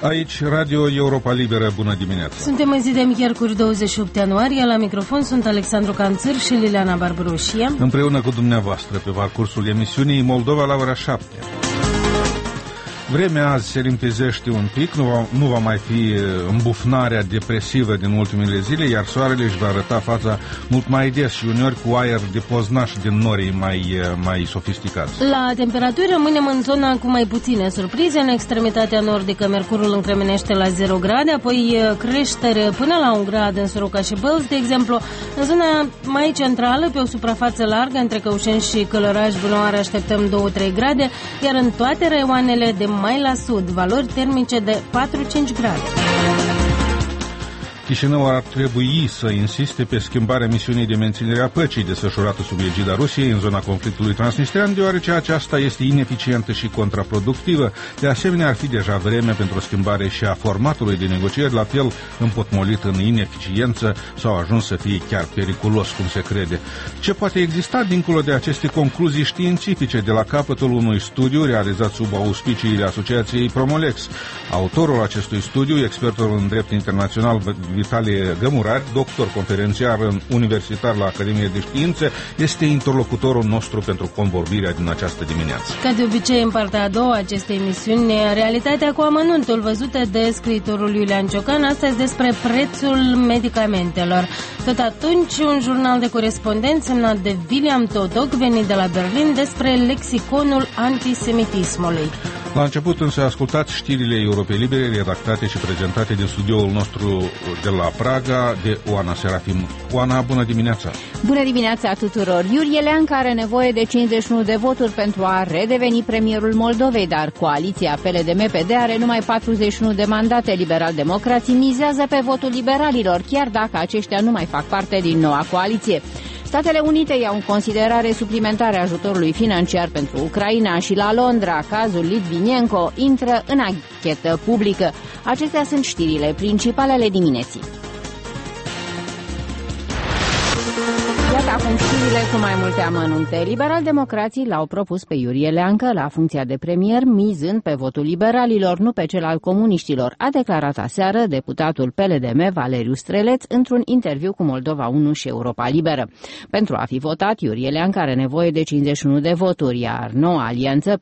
Aici, Radio Europa Liberă, bună dimineața! Suntem în zi de miercuri 28 ianuarie, la microfon sunt Alexandru Canțâr și Liliana Barbaroșie. Împreună cu dumneavoastră pe parcursul emisiunii Moldova la ora 7. Vremea azi se limpezește un pic, nu va mai fi îmbufnarea depresivă din ultimele zile, iar soarele își va arăta fața mult mai des și uneori cu aer de poznaș din norii mai sofisticați. La temperaturi rămânem în zona cu mai puține surprize. În extremitatea nordică mercurul încremenește la 0 grade, apoi creștere până la 1 grad în Soroca și Bălți, de exemplu. În zona mai centrală, pe o suprafață largă, între Căușeni și Călăraș, Bunăoară, așteptăm 2-3 grade, iar în toate raioanele de mai la sud, valori termice de 4-5 grade. Chișinău ar trebui să insiste pe schimbarea misiunii de menținere a păcii desfășurată sub egida Rusiei în zona conflictului transnistrean, deoarece aceasta este ineficientă și contraproductivă. De asemenea, ar fi deja vreme pentru o schimbare și a formatului de negocieri, la fel împotmolit în ineficiență sau ajuns să fie chiar periculos, cum se crede. Ce poate exista dincolo de aceste concluzii științifice de la capătul unui studiu realizat sub auspiciile Asociației Promolex? Autorul acestui studiu, expertul în drept internațional Vitalie Gămurari, doctor conferențiar universitar la Academia de Științe, este interlocutorul nostru pentru convorbirea din această dimineață. Ca de obicei, în partea a doua acestei emisiuni, realitatea cu amănuntul văzută de scriitorul Iulian Ciocan, astăzi despre prețul medicamentelor. Tot atunci, un jurnal de corespondenți semnat de William Totok, venit de la Berlin, despre lexiconul antisemitismului. La început însă ascultați știrile Europei Libere, redactate și prezentate din studioul nostru de la Praga de Oana Serafim. Oana, bună dimineața! Bună dimineața tuturor! Iurie Leanca are nevoie de 51 de voturi pentru a redeveni premierul Moldovei, dar coaliția PLD-MPD are numai 41 de mandate. Liberal-democrații mizează pe votul liberalilor, chiar dacă aceștia nu mai fac parte din noua coaliție. Statele Unite iau în considerare suplimentarea ajutorului financiar pentru Ucraina și la Londra, cazul Litvinenko intră în anchetă publică. Acestea sunt știrile principale ale dimineții. Iată acum știrile cu mai multe amănunte. Liberal-democrații l-au propus pe Iurie Leancă la funcția de premier, mizând pe votul liberalilor, nu pe cel al comuniștilor, a declarat aseară deputatul PLDM Valeriu Streleț într-un interviu cu Moldova 1 și Europa Liberă. Pentru a fi votat, Iurie Leancă are nevoie de 51 de voturi, iar noua alianță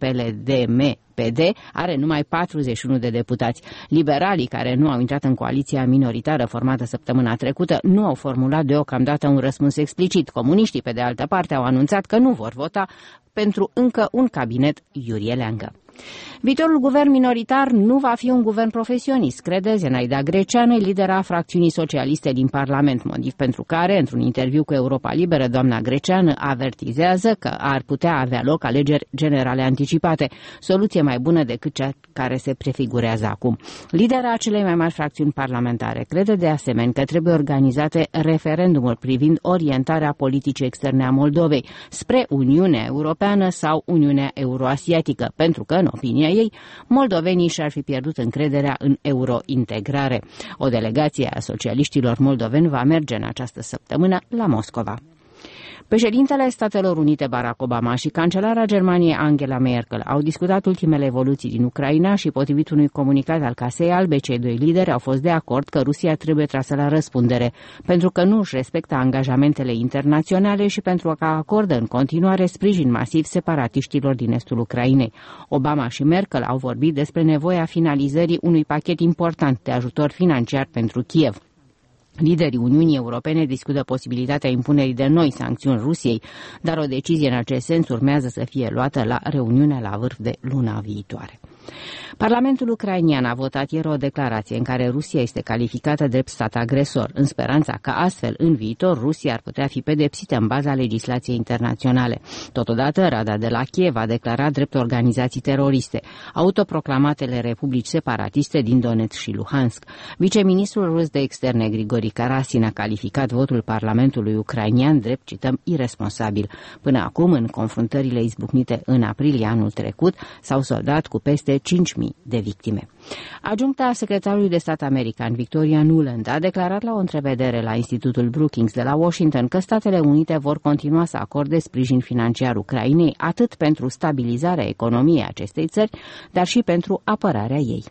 PLD are numai 41 de deputați. Liberalii, care nu au intrat în coaliția minoritară formată săptămâna trecută, nu au formulat deocamdată un răspuns explicit. Comuniștii, pe de altă parte, au anunțat că nu vor vota pentru încă un cabinet Iurie Leancă. Viitorul guvern minoritar nu va fi un guvern profesionist, crede Zenaida Greceanu, lidera fracțiunii socialiste din Parlament, motiv pentru care, într-un interviu cu Europa Liberă, doamna Greceanu avertizează că ar putea avea loc alegeri generale anticipate, soluție mai bună decât cea care se prefigurează acum. Lidera celei mai mari fracțiuni parlamentare crede de asemenea că trebuie organizate referendumuri privind orientarea politicii externe a Moldovei spre Uniunea Europeană sau Uniunea Euroasiatică, pentru că, în opinia ei, moldovenii și-ar fi pierdut încrederea în eurointegrare. O delegație a socialiștilor moldoveni va merge în această săptămână la Moscova. Președintele Statelor Unite Barack Obama și cancelara Germaniei Angela Merkel au discutat ultimele evoluții din Ucraina și, potrivit unui comunicat al Casei Albe, cei doi lideri au fost de acord că Rusia trebuie trasă la răspundere pentru că nu își respectă angajamentele internaționale și pentru că acordă în continuare sprijin masiv separatiștilor din estul Ucrainei. Obama și Merkel au vorbit despre nevoia finalizării unui pachet important de ajutor financiar pentru Kiev. Liderii Uniunii Europene discută posibilitatea impunerii de noi sancțiuni Rusiei, dar o decizie în acest sens urmează să fie luată la reuniunea la vârf de luna viitoare. Parlamentul ucrainian a votat ieri o declarație în care Rusia este calificată drept stat agresor, în speranța că astfel, în viitor, Rusia ar putea fi pedepsită în baza legislației internaționale. Totodată, Rada de la Kiev a declarat drept organizații teroriste autoproclamatele republici separatiste din Donetsk și Luhansk. Viceministrul rus de externe Grigori Karasin a calificat votul Parlamentului ucrainian drept, cităm, iresponsabil. Până acum, în confruntările izbucnite în aprilie anul trecut, s-au soldat cu peste 5.000 de victime. Adjuncta secretarului de stat american Victoria Nuland a declarat la o întrevedere la Institutul Brookings de la Washington că Statele Unite vor continua să acorde sprijin financiar Ucrainei atât pentru stabilizarea economiei acestei țări, dar și pentru apărarea ei.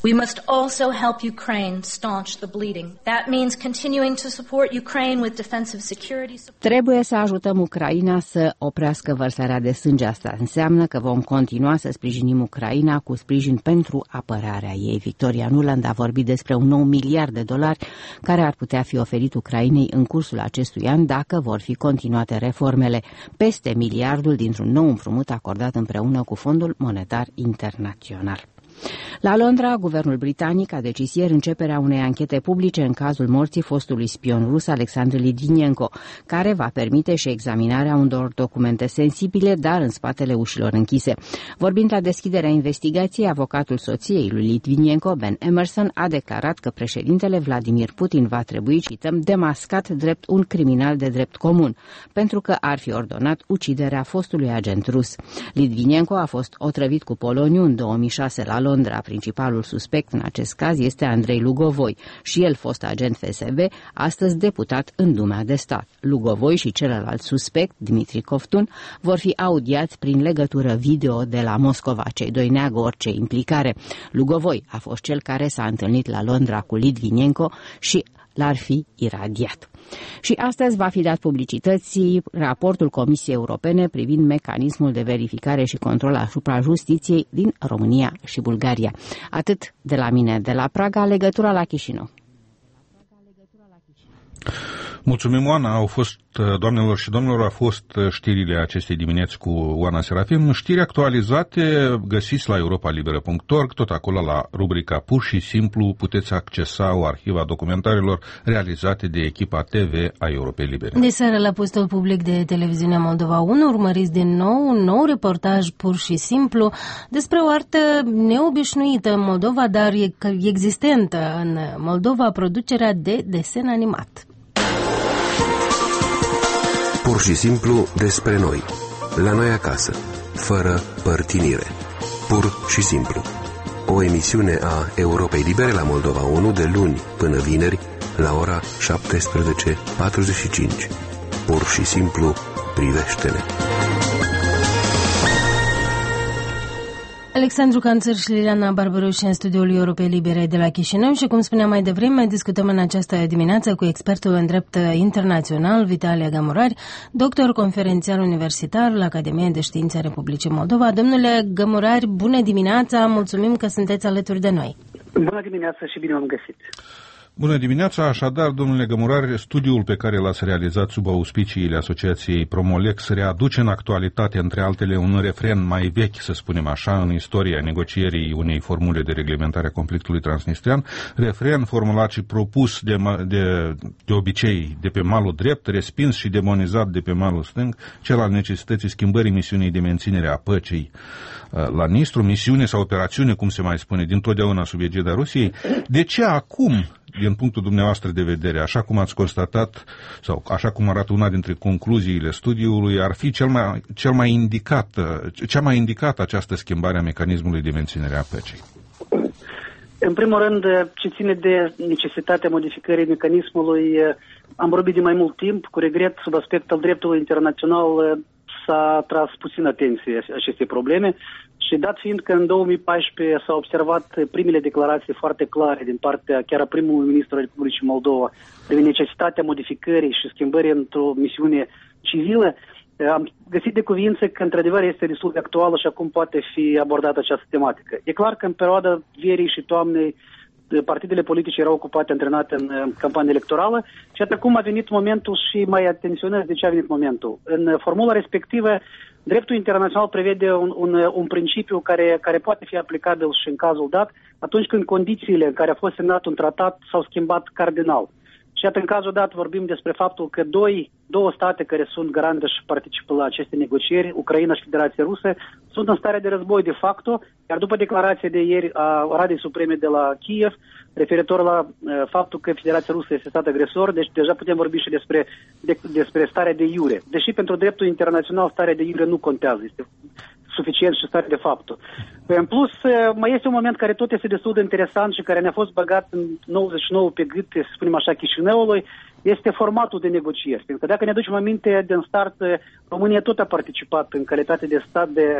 We must also help Ukraine staunch the bleeding. That means continuing to support Ukraine with defensive security support. Trebuie să ajutăm Ucraina să oprească vărsarea de sânge. Asta înseamnă că vom continua să sprijinim Ucraina cu sprijin pentru apărarea ei. Victoria Nuland a vorbit despre un nou $1 miliard care ar putea fi oferit Ucrainei în cursul acestui an dacă vor fi continuate reformele. Peste miliardul dintr-un nou împrumut acordat împreună cu Fondul Monetar Internațional. La Londra, guvernul britanic a decis ieri începerea unei anchete publice în cazul morții fostului spion rus Alexandru Litvinenko, care va permite și examinarea unor documente sensibile, dar în spatele ușilor închise. Vorbind la deschiderea investigației, avocatul soției lui Litvinenko, Ben Emerson, a declarat că președintele Vladimir Putin va trebui, cităm, demascat drept un criminal de drept comun, pentru că ar fi ordonat uciderea fostului agent rus. Litvinenko a fost otrăvit cu poloniu în 2006 la Londra. Principalul suspect în acest caz este Andrei Lugovoi, și el fost agent FSB, astăzi deputat în Dumea de Stat. Lugovoi și celălalt suspect, Dmitri Kovtun, vor fi audiați prin legătură video de la Moscova. Cei doi neagă orice implicare. Lugovoi a fost cel care s-a întâlnit la Londra cu Litvinenko și l-ar fi iradiat. Și astăzi va fi dat publicității raportul Comisiei Europene privind mecanismul de verificare și control asupra justiției din România și Bulgaria. Atât de la mine de la Praga, legătura la Chișinău. Mulțumim, Oana. Au fost, doamnelor și domnilor, au fost știrile acestei dimineți cu Oana Serafim. Știri actualizate găsiți la europalibera.org, tot acolo la rubrica Pur și Simplu puteți accesa o arhivă a documentarelor realizate de echipa TV a Europei Libere. De seară la postul public de televiziunea Moldova 1 urmăriți din nou un nou reportaj Pur și Simplu despre o artă neobișnuită în Moldova, dar existentă în Moldova, producerea de desen animat. Pur și simplu despre noi, la noi acasă, fără părtinire. Pur și simplu. O emisiune a Europei Libere la Moldova 1 de luni până vineri la ora 17:45. Pur și simplu privește-ne. Alexandru Canțăr și Liliana Barbaroși în studioul Europei Libere de la Chișinău și, cum spuneam mai devreme, discutăm în această dimineață cu expertul în drept internațional, Vitalie Gămurari, doctor conferențiar universitar la Academia de Științe a Republicii Moldova. Domnule Gămurari, bună dimineața, mulțumim că sunteți alături de noi. Bună dimineața și bine v-am găsit. Bună dimineața, așadar, domnule Gămurari, studiul pe care l-ați realizat sub auspiciile Asociației Promolex readuce în actualitate, între altele, un refren mai vechi, să spunem așa, în istoria negocierii unei formule de reglementare a conflictului transnistrian, refren formulat și propus de obicei de pe malul drept, respins și demonizat de pe malul stâng, cel al necesității schimbării misiunii de menținere a păcii la Nistru, misiune sau operațiune, cum se mai spune, dintotdeauna sub egida Rusiei. De ce acum, din punctul dumneavoastră de vedere, așa cum ați constatat, sau așa cum arată una dintre concluziile studiului, ar fi cea mai indicată această schimbare a mecanismului de menținere a păcii? În primul rând, ce ține de necesitatea modificării mecanismului, am vorbit de mai mult timp, cu regret, sub aspect al dreptului internațional s-a tras puțin atenție acestei probleme și dat fiind că în 2014 s-au observat primele declarații foarte clare din partea chiar a primului ministru al Republicii Moldova privind necesitatea modificării și schimbării într-o misiune civilă, am găsit de cuvință că într-adevăr este destul de actuală și acum poate fi abordată această tematică. E clar că în perioada verii și toamnei partidele politice erau ocupate, antrenate în campanie electorală și acum a venit momentul și mai atenționez de ce a venit momentul. În formula respectivă, dreptul internațional prevede un principiu care poate fi aplicabil și în cazul dat atunci când condițiile în care a fost semnat un tratat s-au schimbat cardinal. Și iată, în cazul dat vorbim despre faptul că două state care sunt garante și participă la aceste negocieri, Ucraina și Federația Rusă, sunt în stare de război de facto, iar după declarația de ieri a Radei Supreme de la Kiev, referitor la faptul că Federația Rusă este stat agresor, deci deja putem vorbi și despre starea de iure. Deși pentru dreptul internațional starea de iure nu contează, este suficient și stare de faptul. În plus, mai este un moment care tot este destul de interesant și care ne-a fost băgat în 99 pe gât, să spunem așa, Chișinăului, este formatul de negocieri. Pentru că dacă ne aducem aminte, din start, România tot a participat în calitate de stat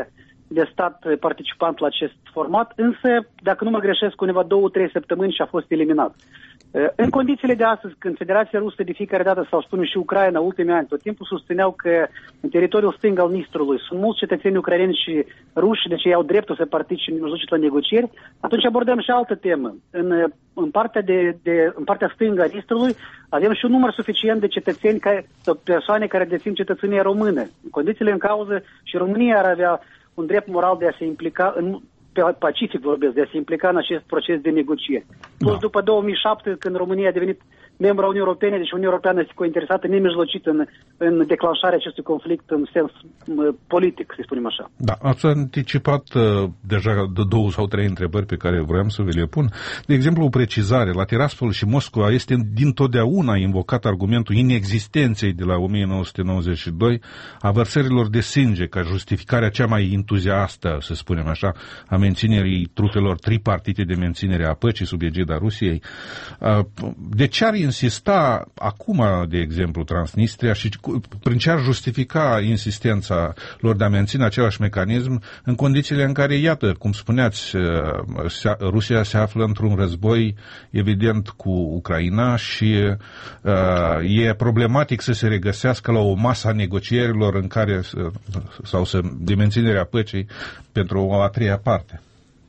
de stat participant la acest format, însă, dacă nu mă greșesc, undeva 2-3 săptămâni și a fost eliminat. În condițiile de astăzi, când Federația Rusă de fiecare dată, sau spune și Ucraina, ultimii ani, tot timpul susțineau că în teritoriul stâng al Nistrului sunt mulți cetățeni ucraineni și ruși, deci ei au dreptul să participe la negocieri, atunci abordăm și altă temă. În partea stângă a Nistrului avem și un număr suficient de cetățeni sau persoane care dețin cetățenia română. În condițiile în cauză și România ar avea un drept moral de a se implica pacific vorbesc, de a se implica în acest proces de negocieri. Plus, după 2007, când România a devenit membru a Uniunii Europene, deci Uniunea Europeană este interesată nemijlocit în declanșarea acestui conflict în sens politic, să spunem așa. Da, ați anticipat deja de 2 sau 3 întrebări pe care vreau să vi le pun. De exemplu, o precizare. La Tiraspol și Moscova este dintotdeauna invocat argumentul inexistenței de la 1992 a vărsărilor de sânge ca justificarea cea mai entuziastă, să spunem așa, a menținerii trupelor tripartite de menținere a păcii sub egida Rusiei. De ce ar insista acum, de exemplu, Transnistria și prin ce ar justifica insistența lor de a menține același mecanism în condițiile în care, iată, cum spuneați, Rusia se află într-un război evident cu Ucraina și e problematic să se regăsească la o masă a negocierilor în care, sau de menținerea păcii pentru o a treia parte.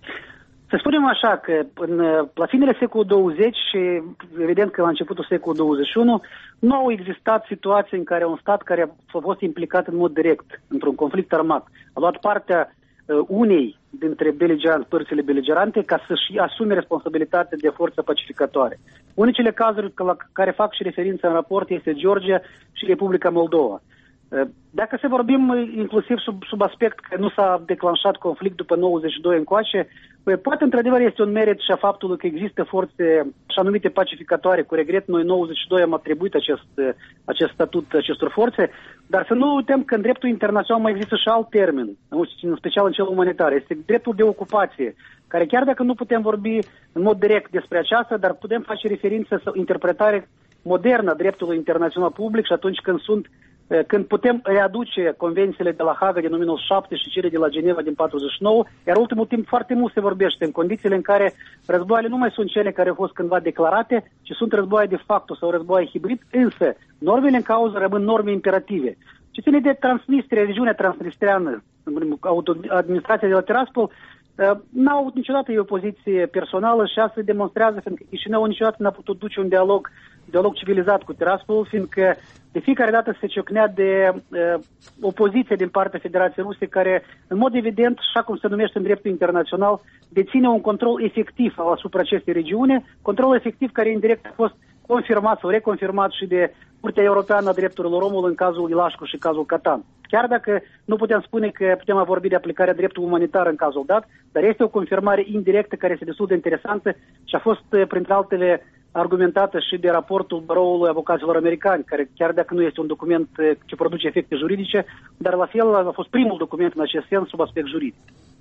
Să spunem așa că la finele secolului 20 și evident că la începutul secolului 21 nu au existat situații în care un stat care a fost implicat în mod direct într-un conflict armat a luat partea unei dintre părțile beligerante ca să-și asume responsabilitatea de forță pacificatoare. Unicele cazuri la care fac și referință în raport este Georgia și Republica Moldova. Dacă să vorbim inclusiv sub aspect că nu s-a declanșat conflict după 92 încoace, poate într-adevăr este un merit și a faptului că există forțe așa numite pacificatoare. Cu regret, noi în 92 am atribuit acest statut acestor forțe, dar să nu uităm că în dreptul internațional mai există și alt termen, în special în cel umanitar. Este dreptul de ocupație, care chiar dacă nu putem vorbi în mod direct despre aceasta, dar putem face referință sau interpretare modernă a dreptului internațional public și atunci când putem readuce convențiile de la Haga din 1907 și cele de la Geneva din 1949, iar ultimul timp foarte mult se vorbește în condițiile în care războaiele nu mai sunt cele care au fost cândva declarate, ci sunt războaie de facto sau războaie hibrid, însă normele în cauză rămân norme imperative. Ce ține de Transnistria, regiunea transnistreană, administrația de la Tiraspol, n-au avut niciodată o poziție personală și asta se demonstrează, fiindcă Chișinău niciodată n-a putut duce un dialog civilizat cu Tiraspol, fiindcă de fiecare dată se ciocnea de opoziție din partea Federației Ruse, care, în mod evident, așa cum se numește în dreptul internațional, deține un control efectiv asupra acestei regiuni, control efectiv care indirect a fost confirmat sau reconfirmat și de Curtea Europeană a Drepturilor Omului în cazul Ilașcu și cazul Catan. Chiar dacă nu putem spune că putem vorbi de aplicarea dreptului umanitar în cazul dat, dar este o confirmare indirectă care este destul de interesantă și a fost, printre altele, argumentată și de raportul Baroului Avocaților Americani, care chiar dacă nu este un document ce produce efecte juridice, dar la fel a fost primul document în acest sens sub aspect juridic.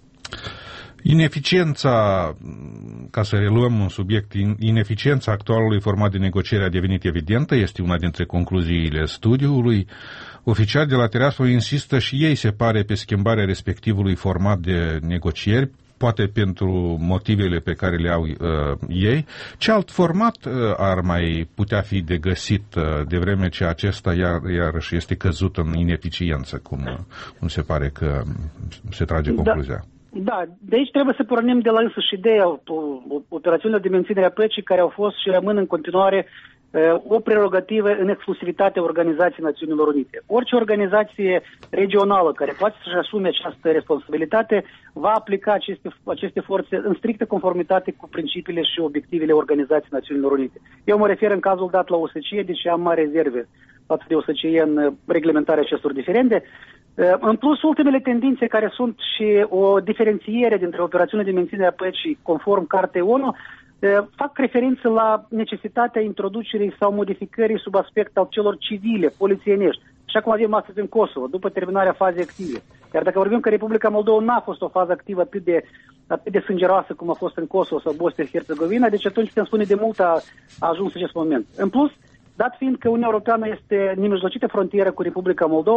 Ineficiența, ca să reluăm un subiect, ineficiența actualului format de negociere a devenit evidentă, este una dintre concluziile studiului. Oficiali de la Tiraspol insistă și ei, se pare, pe schimbarea respectivului format de negocieri, poate pentru motivele pe care le au ei. Ce alt format ar mai putea fi de găsit de vreme ce acesta iarăși este căzut în ineficiență, cum se pare că se trage concluzia? Da, de aici trebuie să pornim de la însăși ideea operațiunilor de menținere a păcii care au fost și rămân în continuare o prerogativă în exclusivitatea Organizației Națiunilor Unite. Orice organizație regională care poate să-și asume această responsabilitate va aplica aceste forțe în strictă conformitate cu principiile și obiectivele Organizației Națiunilor Unite. Eu mă refer în cazul dat la OSCE, deși am mari rezerve față de OSCE în reglementarea acestor diferende. În plus, ultimele tendințe care sunt și o diferențiere dintre operațiunile de menținere a păcii conform Cartei ONU fac referință la necesitatea introducerii sau modificării sub aspect al celor civile, polițienești, așa cum avem astăzi în Kosovo, după terminarea fazei active. Iar dacă vorbim că Republica Moldova n-a fost o fază activă atât de sângeroasă cum a fost în Kosovo sau Bosnia-Herzegovina, deci atunci putem spune de mult a ajuns acest moment. În plus, dat fiind că Uniunea Europeană este nemijlocită frontieră cu Republica Moldova,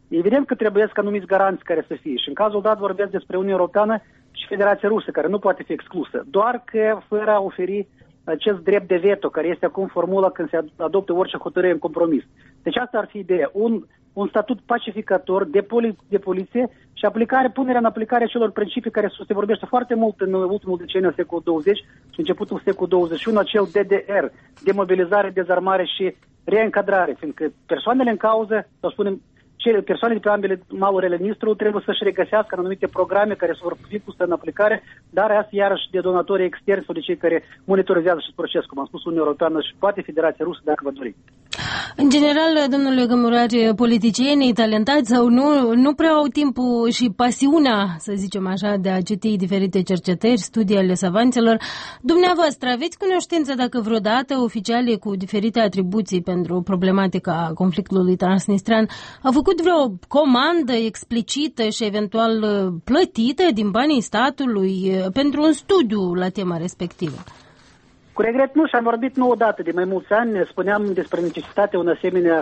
Evident că trebuie ca anumiți garanți care să fie. Și în cazul dat vorbesc despre Uniunea Europeană și Federația Rusă, care nu poate fi exclusă. Doar că fără a oferi acest drept de veto, care este acum formula când se adoptă orice hotărâre în compromis. Deci asta ar fi ideea. Un statut pacificator de poliție și punerea în aplicare celor principii care se vorbește foarte mult în ultimul deceniu al secolului 20 și începutul secolului 21, acel DDR, demobilizare, dezarmare și reîncadrare, fiindcă persoanele în cauză, sau spunem, persoanele de pe ambele maluri ale Nistrului trebuie să-și regăsească în anumite programe care se vor fi puse în aplicare, dar asta iarăși de donatorii externi sau de cei care monitorizează acest proces, cum am spus, Uniunea Europeană și poate Federația Rusă, dacă vă dori. În general, domnule Gămurare, politicienii talentați sau nu prea au timpul și pasiunea, să zicem așa, de a citi diferite cercetări, studii ale savanților. Dumneavoastră, aveți cunoștință dacă vreodată oficialii cu diferite atribuții pentru problematica conflictului transnistrean au făcut vreo comandă explicită și eventual plătită din banii statului pentru un studiu la tema respectivă? Cu regret nu, și-am vorbit nu odată, de mai mulți ani, spuneam despre necesitatea unei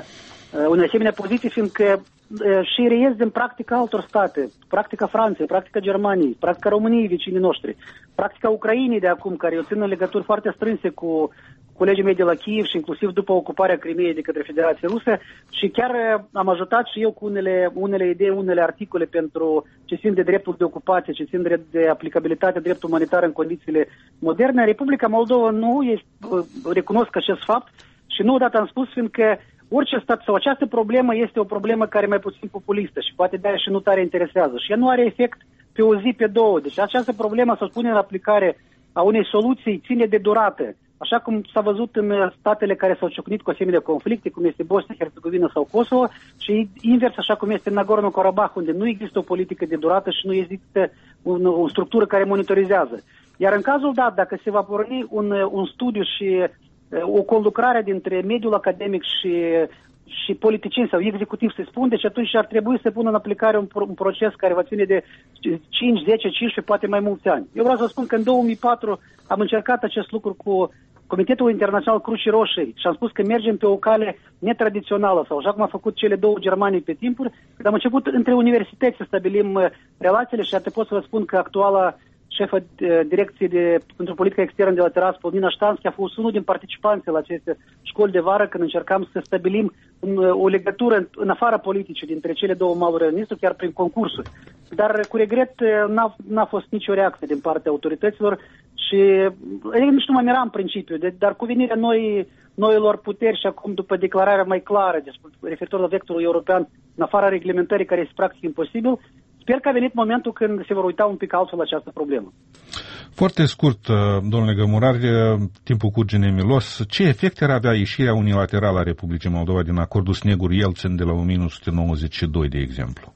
asemenea poziții, fiindcă și reies din practica altor state, practica Franței, practica Germaniei, practica României, vecinii noștri, practica Ucrainei de acum, care eu țin în legături foarte strânse cu colegii mei de la Kiev și inclusiv după ocuparea Crimeei de către Federația Rusă și chiar am ajutat și eu cu unele idei, unele articole pentru ce țin de dreptul de ocupație, ce țin de aplicabilitatea dreptului umanitar în condițiile moderne. Republica Moldova nu recunosc acest fapt și nu odată am spus, fiindcă orice stat sau această problemă este o problemă care e mai puțin populistă și poate de-aia și nu tare interesează și ea nu are efect pe o zi, pe două. Deci această problemă, să spunem, în aplicare a unei soluții ține de durată. Așa cum s-a văzut în statele care s-au ciocnit cu asemenea conflicte, cum este Bosnia-Herzegovina sau Kosovo, și invers, așa cum este în Nagorno-Karabakh, unde nu există o politică de durată și nu există o structură care monitorizează. Iar în cazul dat, dacă se va porni un studiu și o conlucrare dintre mediul academic și politicieni sau executiv, se spune, deci atunci ar trebui să pună în aplicare un proces care va ține de 5, 10, 15, poate mai mulți ani. Eu vreau să spun că în 2004 am încercat acest lucru cu Comitetul Internațional Crucii Roșii și am spus că mergem pe o cale netradițională sau așa cum a făcut cele două Germanii pe timpuri, când am început între universități să stabilim relațiile și atât pot să vă spun că actuala șefa direcției pentru politică externă de la Tiraspol, Paulina Ștanschi, a fost unul din participanții la aceste școli de vară când încercam să stabilim o legătură în afara politicii dintre cele două maluri ale Nistrului, chiar prin concursuri. Dar cu regret n-a fost nicio reacție din partea autorităților și nici nu mă miram în principiu, dar cu venirea noilor puteri și acum după declararea mai clară referitor la vectorul european în afara reglementării care este practic imposibil, sper că a venit momentul când se vor uita un pic altfel la această problemă. Foarte scurt, domnule Gămurare, timpul curge nemilos. Ce efecte ar avea ieșirea unilaterală a Republicii Moldova din acordul Snegur-Yeltsin de la 1992, de exemplu?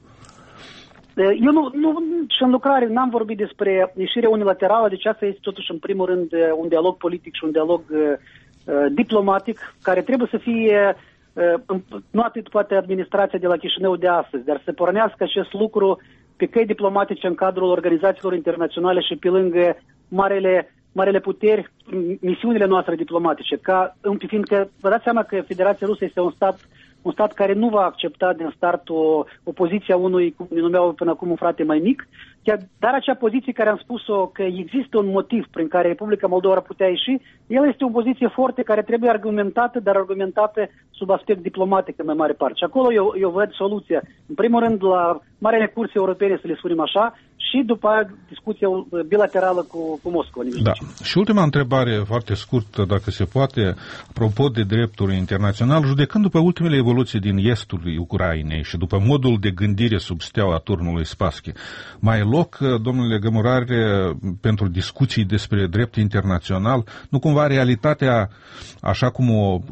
Eu și în lucrare n-am vorbit despre ieșirea unilaterală, deci asta este totuși în primul rând un dialog politic și un dialog diplomatic care trebuie să fie nu atât poate administrația de la Chișinău de astăzi, dar să pornească acest lucru pe căi diplomatice în cadrul organizațiilor internaționale și pe lângă marele puteri, misiunile noastre diplomatice. Fiindcă vă dați seama că Federația Rusă este un stat care nu va accepta din start o poziție a unui, cum ne numeau până acum, un frate mai mic, dar acea poziție care am spus-o că există un motiv prin care Republica Moldova ar putea ieși, el este o poziție forte care trebuie argumentată, dar argumentată sub aspect diplomatic în mai mare parte. Și acolo eu văd soluția, în primul rând, la marele curse europene, să le spunem așa, și după aia discuția bilaterală cu Moscova. Da. Și ultima întrebare, foarte scurtă, dacă se poate, apropo de dreptul internațional, judecând după ultimele evoluții din estul Ucrainei și după modul de gândire sub steaua turnului Spassky, mai e loc, domnule Gămurare, pentru discuții despre drept internațional? Nu cumva realitatea, așa cum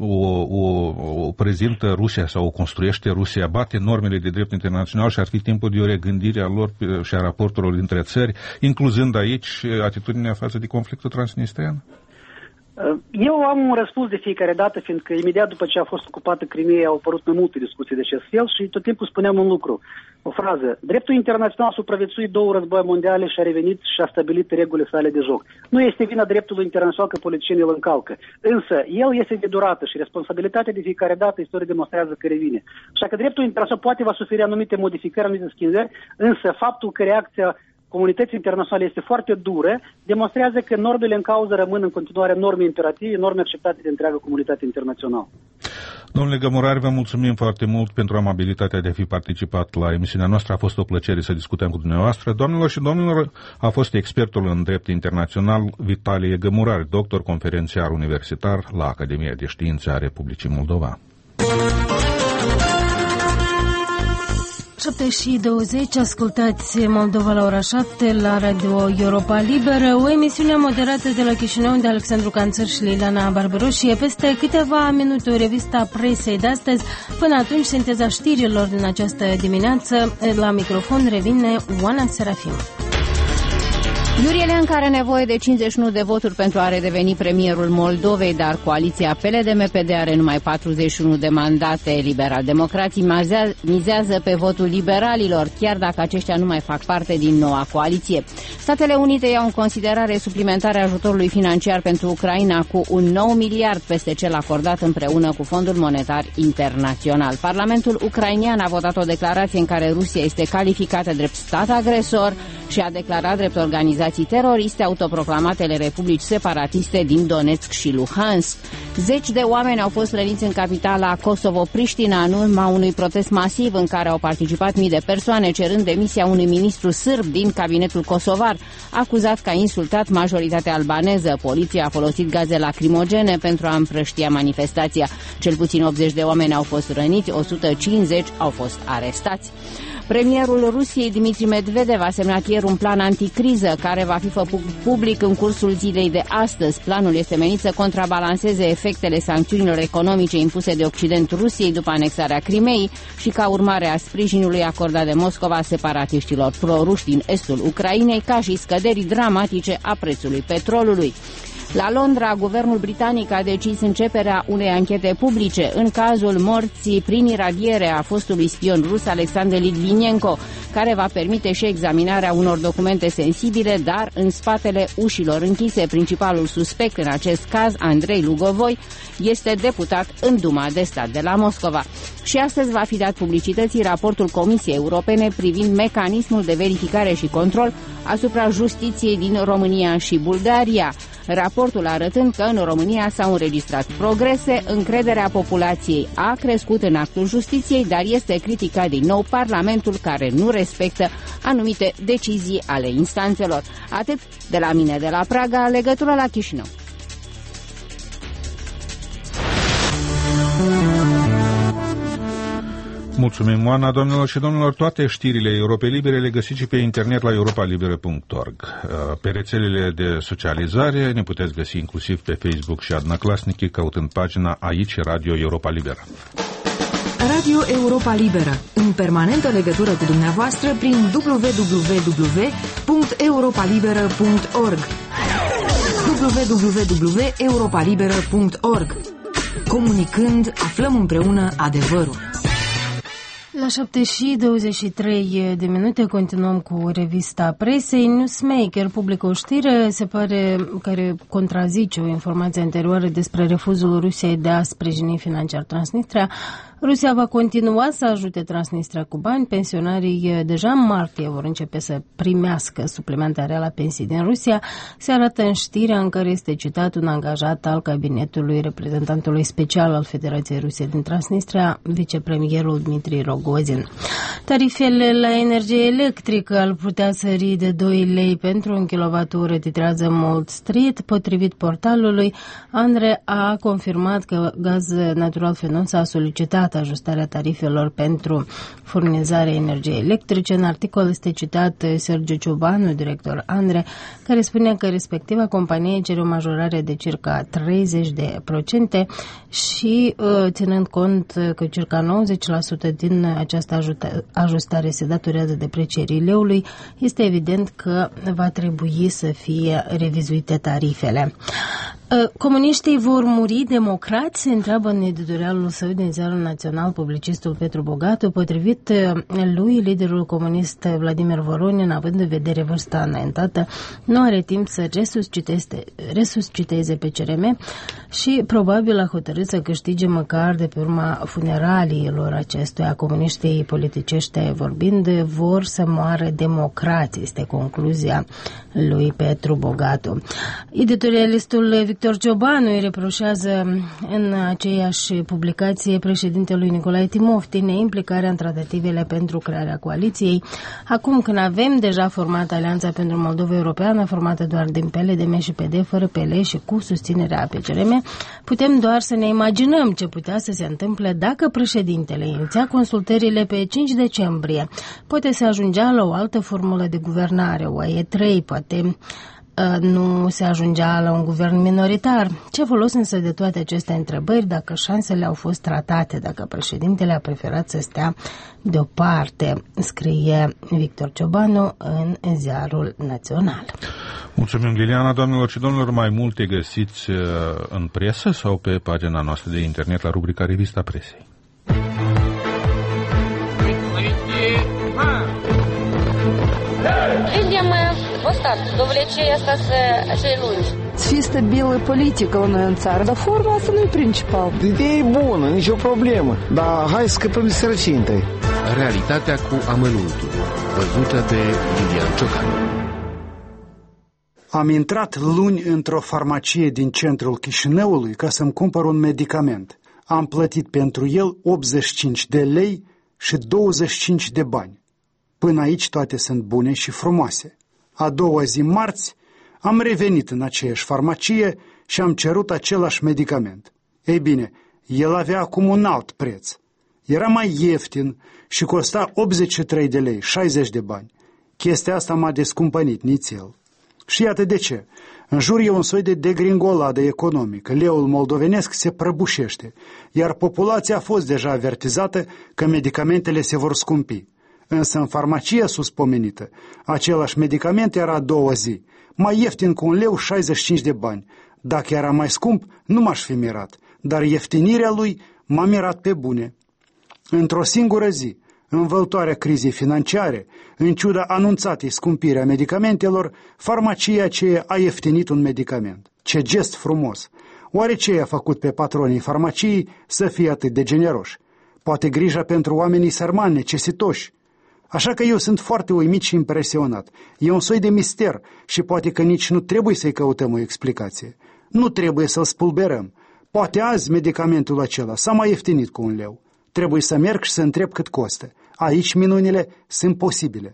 o prezintă Rusia sau o construiește Rusia, bate normele de drept internațional și ar fi timpul de o regândire a lor și a raporturilor dintre țări, incluzând aici atitudinea față de conflictul transnistrian? Eu am un răspuns de fiecare dată, fiindcă imediat după ce a fost ocupată Crimeea au apărut mai multe discuții de acest fel și tot timpul spuneam un lucru, o frază: dreptul internațional a supraviețuit 2 război mondiale și a revenit și a stabilit regulile sale de joc. Nu este vina dreptului internațional că politicienii îl încalcă, însă el este de durată și responsabilitatea de fiecare dată istoria demonstrează că revine. Așa că dreptul internațional poate va suferi anumite modificări, anumite schimbări, însă faptul că reacția comunității internaționale este foarte dură, demonstrează că normele în cauză rămân în continuare norme imperative, norme acceptate de întreaga comunitate internațională. Domnule Gămurari, vă mulțumim foarte mult pentru amabilitatea de a fi participat la emisiunea noastră. A fost o plăcere să discutăm cu dumneavoastră. Doamnelor și domnilor, a fost expertul în drept internațional Vitalie Gămurari, doctor conferențiar universitar la Academia de Științe a Republicii Moldova. 7:20, ascultați Moldova la ora 7 la Radio Europa Liberă, o emisiune moderată de la Chișinău de Alexandru Canțăr și Liliana Barbaroșie. Peste câteva minute o revista presei de astăzi. Până atunci, sinteza știrilor din această dimineață. La microfon revine Oana Serafim. Iurie Leancă are nevoie de 51 de voturi pentru a redeveni premierul Moldovei, dar coaliția PLD-MPD are numai 41 de mandate. Liberal-democrații mizează pe votul liberalilor, chiar dacă aceștia nu mai fac parte din noua coaliție. Statele Unite iau în considerare suplimentarea ajutorului financiar pentru Ucraina cu un nou miliard peste cel acordat împreună cu Fondul Monetar Internațional. Parlamentul ucrainian a votat o declarație în care Rusia este calificată drept stat agresor și a declarat drept organizații teroriste autoproclamatele republici separatiste din Donetsk și Luhansk. Zeci de oameni au fost răniți în capitala Kosovo-Priștina în urma unui protest masiv în care au participat mii de persoane cerând demisia unui ministru sârb din cabinetul kosovar, acuzat că a insultat majoritatea albaneză. Poliția a folosit gaze lacrimogene pentru a împrăștia manifestația. Cel puțin 80 de oameni au fost răniți, 150 au fost arestați. Premierul Rusiei, Dmitri Medvedev, a semnat ieri un plan anticriză care va fi făcut public în cursul zilei de astăzi. Planul este menit să contrabalanceze efectele sancțiunilor economice impuse de Occident Rusiei după anexarea Crimeei și ca urmare a sprijinului acordat de Moscova separatiștilor proruși din estul Ucrainei, ca și scăderii dramatice a prețului petrolului. La Londra, guvernul britanic a decis începerea unei anchete publice în cazul morții prin iradiere a fostului spion rus Alexander Litvinenko, care va permite și examinarea unor documente sensibile, dar în spatele ușilor închise. Principalul suspect în acest caz, Andrei Lugovoi, este deputat în Duma de Stat de la Moscova. Și astăzi va fi dat publicității raportul Comisiei Europene privind mecanismul de verificare și control asupra justiției din România și Bulgaria. Raportul arătând că în România s-au înregistrat progrese, încrederea populației a crescut în actul justiției, dar este criticat din nou Parlamentul care nu respectă anumite decizii ale instanțelor. Atât de la mine de la Praga, legătura la Chișinău. Mulțumim, Oana. Doamnelor și domnilor, toate știrile Europei Libere le găsiți și pe internet la europalibere.org. Pe rețelele de socializare ne puteți găsi inclusiv pe Facebook și Adnăclasnici, căutând pagina Aici Radio Europa Liberă. Radio Europa Liberă, în permanentă legătură cu dumneavoastră prin www.europalibera.org www.europalibera.org. Comunicând, aflăm împreună adevărul. La 7:23 de minute continuăm cu revista presei. Newsmaker publică o știre, se pare, care contrazice o informație anterioară despre refuzul Rusiei de a sprijini financiar Transnistria. Rusia va continua să ajute Transnistria cu bani. Pensionarii deja în martie vor începe să primească suplimentarea la pensii din Rusia. Se arată în știrea în care este citat un angajat al cabinetului reprezentantului special al Federației Ruse din Transnistria, vicepremierul Dmitri Rogozin. Tarifele la energie electrică ar putea sări de 2 lei pentru 1 kWh, titrează Mult Street. Potrivit portalului, Andre a confirmat că Gaz Natural Fenosa a solicitat ajustarea tarifelor pentru furnizarea energiei electrice. În articol este citat Sergiu Ciobanu, director Andre, care spune că respectiva companie cere o majorare de circa 30% și ținând cont că circa 90% din această ajustare se datorează deprecierii leului, este evident că va trebui să fie revizuite tarifele. Comuniștii vor muri democrați? Se întreabă în editorialul său din Ziarul Național publicistul Petru Bogatu. Potrivit lui, liderul comunist Vladimir Voronin, având în vedere vârsta înaintată, nu are timp să resusciteze pe CRM și probabil a hotărât să câștige măcar de pe urma funeraliilor acestuia. Comuniștii politicește vorbind vor să moară democrați, este concluzia lui Petru Bogatu. Editorialistul Victor Ciobanu îi reproșează în aceeași publicație președintelui Nicolae Timofti neimplicarea în tratativele pentru crearea coaliției. Acum când avem deja formată Alianța pentru Moldova Europeană, formată doar din PLDM și PD, fără PL și cu susținerea PCRM, putem doar să ne imaginăm ce putea să se întâmple dacă președintele iniția consultările pe 5 decembrie. Poate se ajungea la o altă formulă de guvernare, OAE 3, poate nu se ajungea la un guvern minoritar. Ce folos însă de toate aceste întrebări dacă șansele au fost tratate, dacă președintele a preferat să stea deoparte, scrie Victor Ciobanu în Ziarul Național. Mulțumim, Liliana. Doamnelor și domnilor, mai multe găsiți în presă sau pe pagina noastră de internet la rubrica Revista Presei. Видимо, вот так, до влечения цієї lungi. Să fie stabilă politică la noi în țară, dar forma asta nu e principal. Ideea e bună, nicio problemă, dar hai să scăpăm de sărăcie întâi. Realitatea cu amănuntul, văzută de Lilian Ciocan. Am intrat luni într-o farmacie din centrul Chișinăului ca să-mi cumpăr un medicament. Am plătit pentru el 85 de lei și 25 de bani. Până aici toate sunt bune și frumoase. A doua zi, marți, am revenit în aceeași farmacie și am cerut același medicament. Ei bine, el avea acum un alt preț. Era mai ieftin și costa 83 de lei, 60 de bani. Chestia asta m-a descumpănit nițel. Și iată de ce. În jur e un soi de degringoladă economică. Leul moldovenesc se prăbușește, iar populația a fost deja avertizată că medicamentele se vor scumpi. Însă în farmacia suspomenită, același medicament era a doua zi, mai ieftin cu 1 leu 65 de bani. Dacă era mai scump, nu m-aș fi mirat, dar ieftinirea lui m-a mirat pe bune. Într-o singură zi, învăltoarea crizei financiare, în ciuda anunțatei scumpirea medicamentelor, farmacia aceea a ieftinit un medicament. Ce gest frumos! Oare ce i-a făcut pe patronii farmaciei să fie atât de generoși? Poate grija pentru oamenii sărmani, necesitoși. Așa că eu sunt foarte uimit și impresionat. E un soi de mister și poate că nici nu trebuie să-i căutăm o explicație. Nu trebuie să-l spulberăm. Poate azi medicamentul acela s-a mai ieftinit cu 1 leu. Trebuie să merg și să întreb cât costă. Aici minunile sunt posibile.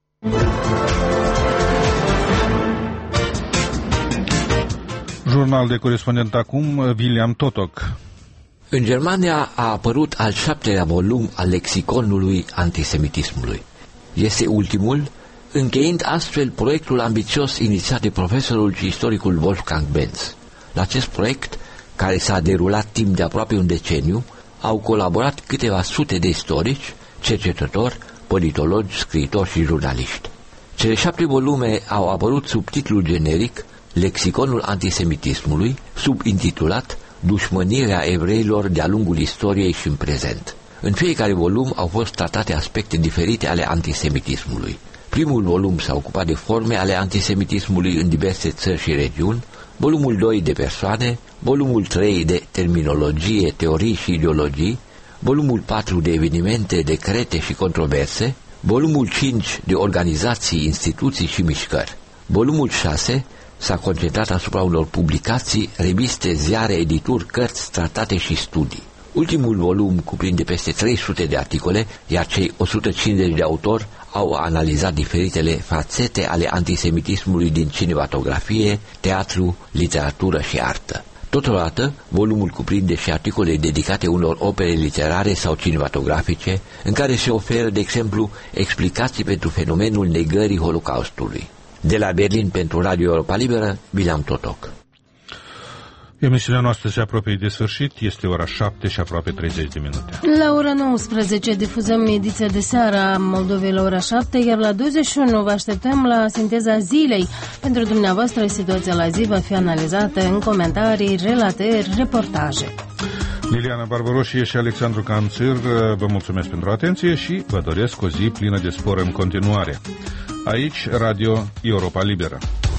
Jurnal de corespondent acum, William Totok. În Germania a apărut al 7-lea volum al lexiconului antisemitismului. Este ultimul, încheind astfel proiectul ambițios inițiat de profesorul și istoricul Wolfgang Benz. La acest proiect, care s-a derulat timp de aproape un deceniu, au colaborat câteva sute de istorici, cercetători, politologi, scriitori și jurnaliști. Cele 7 volume au apărut sub titlul generic Lexiconul antisemitismului, subintitulat Dușmănirea evreilor de-a lungul istoriei și în prezent. În fiecare volum au fost tratate aspecte diferite ale antisemitismului. Primul volum s-a ocupat de forme ale antisemitismului în diverse țări și regiuni, volumul 2 de persoane, volumul 3 de terminologie, teorii și ideologii, volumul 4 de evenimente, decrete și controverse, volumul 5 de organizații, instituții și mișcări. Volumul 6 s-a concentrat asupra unor publicații, reviste, ziare, edituri, cărți, tratate și studii. Ultimul volum cuprinde peste 300 de articole, iar cei 150 de autori au analizat diferitele fațete ale antisemitismului din cinematografie, teatru, literatură și artă. Totodată, volumul cuprinde și articole dedicate unor opere literare sau cinematografice, în care se oferă, de exemplu, explicații pentru fenomenul negării Holocaustului. De la Berlin pentru Radio Europa Liberă, William Totok. Emisiunea noastră se apropie de sfârșit, este ora 7 și aproape 30 de minute. La ora 19 difuzăm ediția de seară a Moldovei la ora 7, iar la 21 vă așteptăm la sinteza zilei. Pentru dumneavoastră, situația la zi va fi analizată în comentarii, relatări, reportaje. Liliana Barbaroșie și Alexandru Canțir vă mulțumesc pentru atenție și vă doresc o zi plină de spor în continuare. Aici, Radio Europa Liberă.